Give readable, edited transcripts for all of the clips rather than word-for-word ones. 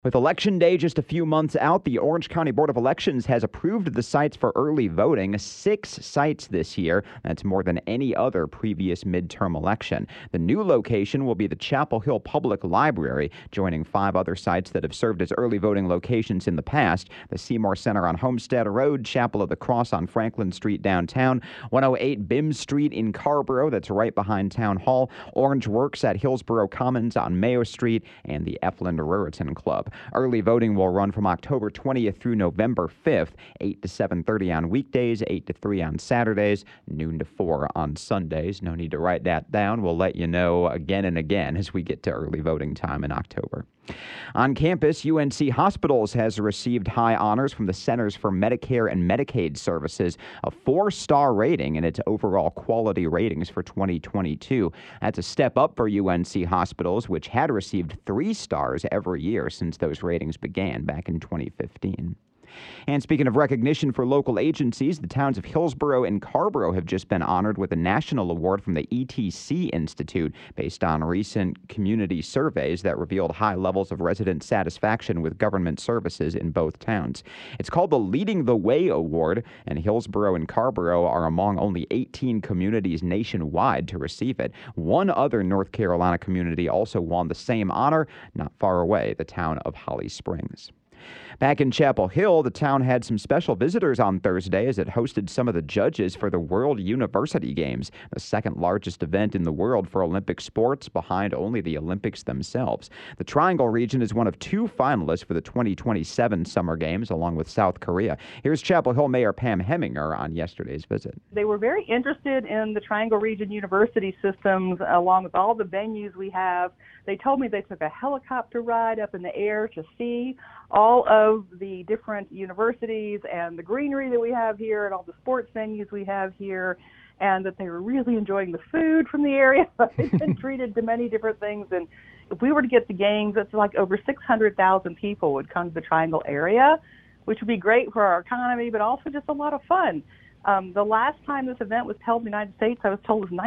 With Election Day just a few months out, the Orange County Board of Elections has approved the sites for early voting, 6 sites this year. That's more than any other previous midterm election. The new location will be the Chapel Hill Public Library, joining 5 other sites that have served as early voting locations in the past: the Seymour Center on Homestead Road, Chapel of the Cross on Franklin Street downtown, 108 Bim Street in Carrboro, that's right behind Town Hall, Orange Works at Hillsborough Commons on Mayo Street, and the Efland Ruritan Club. Early voting will run from October 20th through November 5th, 8 to 7:30 on weekdays, 8 to 3 on Saturdays, noon to 4 on Sundays. No need to write that down. We'll let you know again and again as we get to early voting time in October. On campus, UNC Hospitals has received high honors from the Centers for Medicare and Medicaid Services, a 4-star rating in its overall quality ratings for 2022. That's a step up for UNC Hospitals, which had received 3 stars every year since those ratings began back in 2015. And speaking of recognition for local agencies, the towns of Hillsborough and Carrboro have just been honored with a national award from the ETC Institute based on recent community surveys that revealed high levels of resident satisfaction with government services in both towns. It's called the Leading the Way Award, and Hillsborough and Carrboro are among only 18 communities nationwide to receive it. One other North Carolina community also won the same honor, not far away, the town of Holly Springs. Back in Chapel Hill, the town had some special visitors on Thursday as it hosted some of the judges for the World University Games, the second largest event in the world for Olympic sports, behind only the Olympics themselves. The Triangle region is one of 2 finalists for the 2027 Summer Games, along with South Korea. Here's Chapel Hill Mayor Pam Heminger on yesterday's visit. They were very interested in the Triangle Region University systems, along with all the venues we have. They told me they took a helicopter ride up in the air to see all of the different universities and the greenery that we have here and all the sports venues we have here, and that they were really enjoying the food from the area. They've been treated to many different things, and if we were to get the games, it's like over 600,000 people would come to the Triangle area, which would be great for our economy, but also just a lot of fun. The last time this event was held in the United States, I was told, was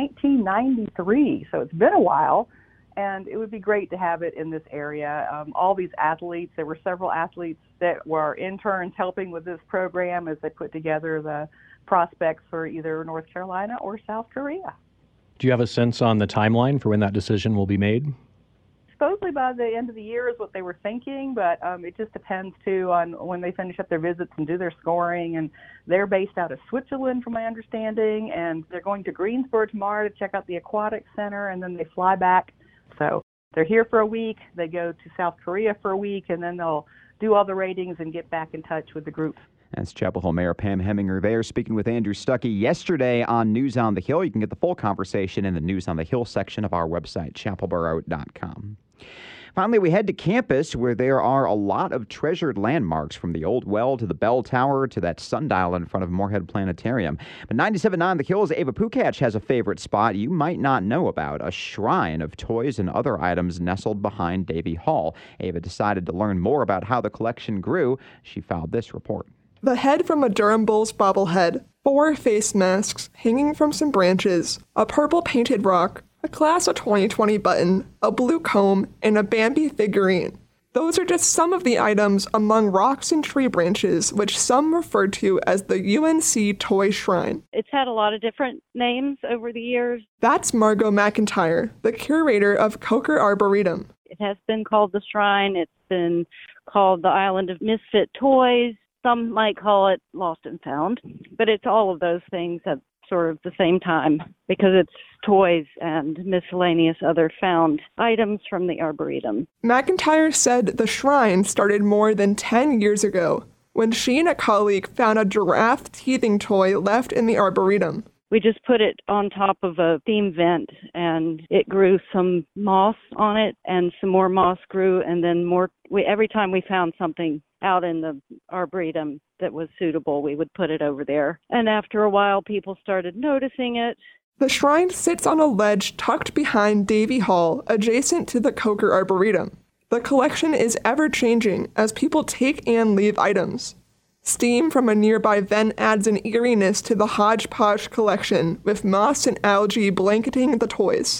1993, so it's been a while. And it would be great to have it in this area. All these athletes, there were several athletes that were interns helping with this program as they put together the prospects for either North Carolina or South Korea. Do you have a sense on the timeline for when that decision will be made? Supposedly by the end of the year is what they were thinking, but it just depends, too, on when they finish up their visits and do their scoring. And they're based out of Switzerland, from my understanding, and they're going to Greensboro tomorrow to check out the Aquatic Center, and then they fly back. So they're here for a week, they go to South Korea for a week, and then they'll do all the ratings and get back in touch with the group. That's Chapel Hill Mayor Pam Heminger there, speaking with Andrew Stuckey yesterday on News on the Hill. You can get the full conversation in the News on the Hill section of our website, chapelboro.com. Finally, we head to campus, where there are a lot of treasured landmarks, from the old well to the bell tower to that sundial in front of Moorhead Planetarium. But 97.9 The Hill's Ava Pukach has a favorite spot you might not know about: a shrine of toys and other items nestled behind Davy Hall. Ava decided to learn more about how the collection grew. She filed this report. The head from a Durham Bulls bobblehead, 4 face masks hanging from some branches, a purple painted rock, a Class of 2020 button, a blue comb, and a Bambi figurine. Those are just some of the items among rocks and tree branches, which some refer to as the UNC Toy Shrine. It's had a lot of different names over the years. That's Margot McIntyre, the curator of Coker Arboretum. It has been called the Shrine. It's been called the Island of Misfit Toys. Some might call it Lost and Found, but it's all of those things at sort of the same time, because it's toys and miscellaneous other found items from the Arboretum. McIntyre said the shrine started more than 10 years ago, when she and a colleague found a giraffe teething toy left in the Arboretum. We just put it on top of a steam vent, and it grew some moss on it, and some more moss grew, and then more. Every time we found something out in the Arboretum that was suitable, we would put it over there. And after a while, people started noticing it. The shrine sits on a ledge tucked behind Davy Hall, adjacent to the Coker Arboretum. The collection is ever-changing as people take and leave items. Steam from a nearby vent adds an eeriness to the hodgepodge collection, with moss and algae blanketing the toys.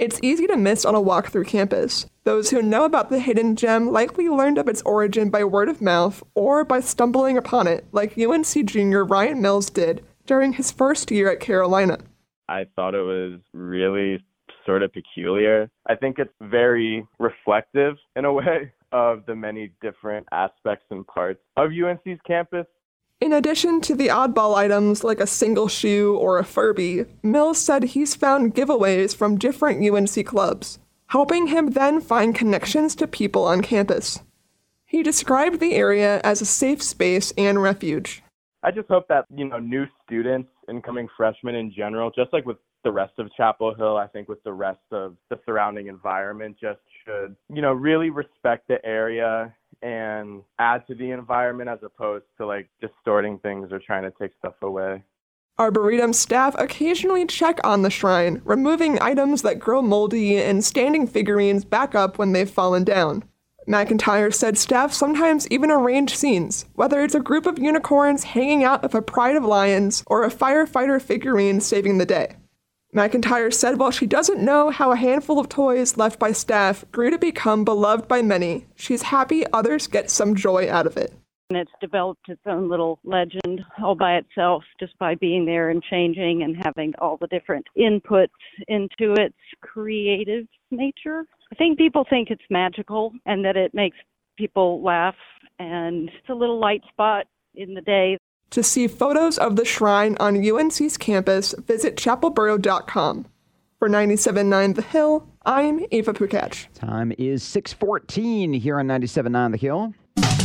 It's easy to miss on a walk through campus. Those who know about the hidden gem likely learned of its origin by word of mouth or by stumbling upon it, like UNC junior Ryan Mills did during his first year at Carolina. I thought it was really sort of peculiar. I think it's very reflective in a way of the many different aspects and parts of UNC's campus. In addition to the oddball items like a single shoe or a Furby, Mills said he's found giveaways from different UNC clubs, helping him then find connections to people on campus. He described the area as a safe space and refuge. I just hope that, new students, incoming freshmen in general, just like with the rest of Chapel Hill, I think with the rest of the surrounding environment, just should, really respect the area and add to the environment as opposed to distorting things or trying to take stuff away. Arboretum staff occasionally check on the shrine, removing items that grow moldy and standing figurines back up when they've fallen down. McIntyre said staff sometimes even arrange scenes, whether it's a group of unicorns hanging out of a pride of lions or a firefighter figurine saving the day. McIntyre said while she doesn't know how a handful of toys left by staff grew to become beloved by many, she's happy others get some joy out of it. And it's developed its own little legend all by itself just by being there and changing and having all the different inputs into its creative nature. I think people think it's magical and that it makes people laugh, and it's a little light spot in the day. To see photos of the shrine on UNC's campus, visit chapelboro.com. For 97.9 The Hill, I'm Ava Pukach. Time is 6:14 here on 97.9 The Hill.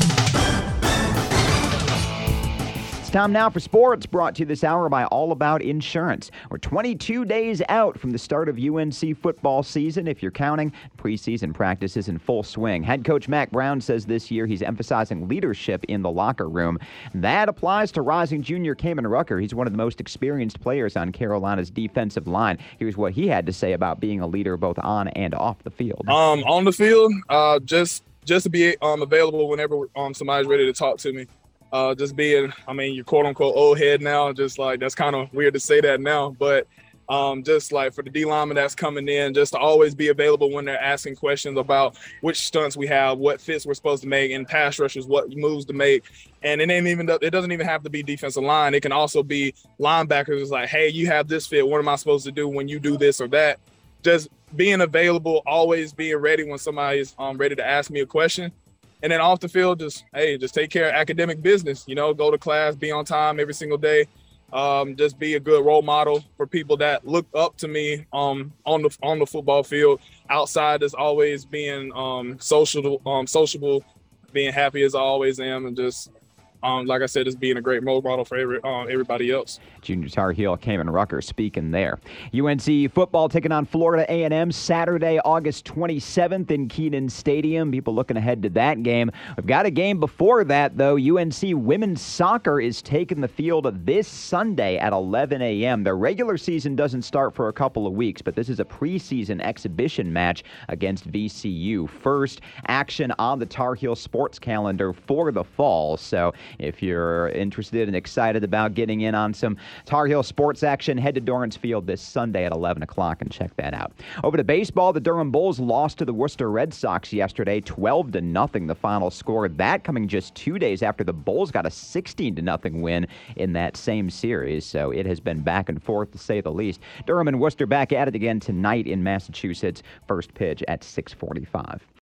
It's time now for sports, brought to you this hour by All About Insurance. We're 22 days out from the start of UNC football season. If you're counting, preseason practice is in full swing. Head coach Mack Brown says this year he's emphasizing leadership in the locker room. That applies to rising junior Kamen Rucker. He's one of the most experienced players on Carolina's defensive line. Here's what he had to say about being a leader both on and off the field. On the field, just to be available whenever somebody's ready to talk to me. Just being, you're quote unquote old head now, just like that's kind of weird to say that now, but just like for the D lineman that's coming in, just to always be available when they're asking questions about which stunts we have, what fits we're supposed to make, and pass rushers, what moves to make. And it doesn't even have to be defensive line. It can also be linebackers. It's like, hey, you have this fit. What am I supposed to do when you do this or that? Just being available, always being ready when somebody's ready to ask me a question. And then off the field, just take care of academic business, go to class, be on time every single day. Just be a good role model for people that look up to me on the football field. Outside is always being sociable, being happy as I always am, and just like I said, just being a great role model for everybody else. Junior Tar Heel Kamen Rucker speaking there. UNC football taking on Florida A&M Saturday, August 27th in Kenan Stadium. People looking ahead to that game. We've got a game before that, though. UNC women's soccer is taking the field this Sunday at 11 a.m. Their regular season doesn't start for a couple of weeks, but this is a preseason exhibition match against VCU. First action on the Tar Heel sports calendar for the fall. So if you're interested and excited about getting in on some Tar Heel sports action, head to Dorrance Field this Sunday at 11 o'clock and check that out. Over to baseball, the Durham Bulls lost to the Worcester Red Sox yesterday, 12-0 the final score. That coming just 2 days after the Bulls got a 16-0 win in that same series. So it has been back and forth, to say the least. Durham and Worcester back at it again tonight in Massachusetts. First pitch at 6:45.